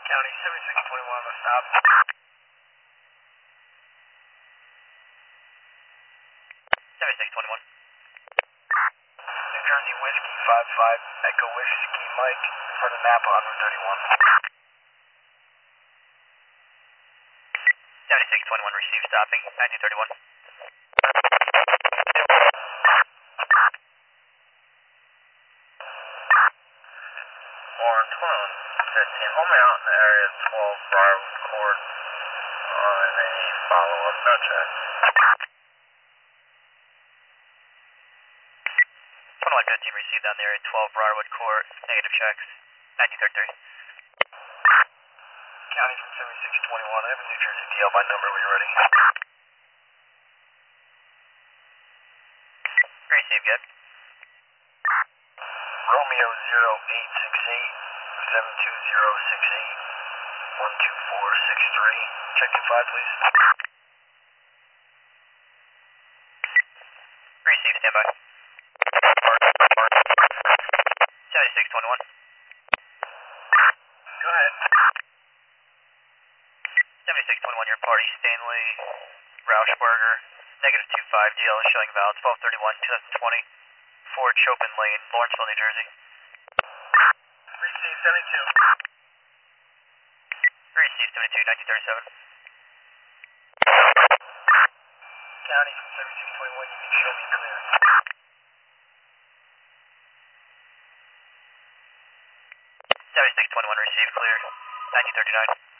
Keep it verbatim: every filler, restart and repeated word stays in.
County seventy-six twenty-one on the stop. seventy-six twenty-one. New Jersey Whiskey five five, Echo Whiskey Mike, in front of Napa on Route thirty-one. seventy-six twenty-one, receive stopping, nineteen thirty-one. Warren twenty-one fifteen, hold me out in the area of twelve Briarwood Court on a follow-up, no check. twenty-one fifteen, received on the area twelve Briarwood Court, negative checks, nineteen thirty-three. County from seventy-six twenty-one, I have a New Jersey D L by number when you're ready. Receive, good. Romeo zero eight six eight, seven two zero six eight, one two four six three. Check two five, please. Receive, standby. seventy-six twenty-one. Go ahead. seventy-six twenty-one, your party, Stanley Rauschberger, negative two five, D L is showing valid twelve thirty-one twenty twenty, Ford Chopin Lane, Lawrenceville, New Jersey. Receive seventy-two. Receive seventy-two, nineteen thirty-seven. County from seventy-six twenty-one, you can show me clear. seventy-six twenty-one, receive clear, nineteen thirty-nine.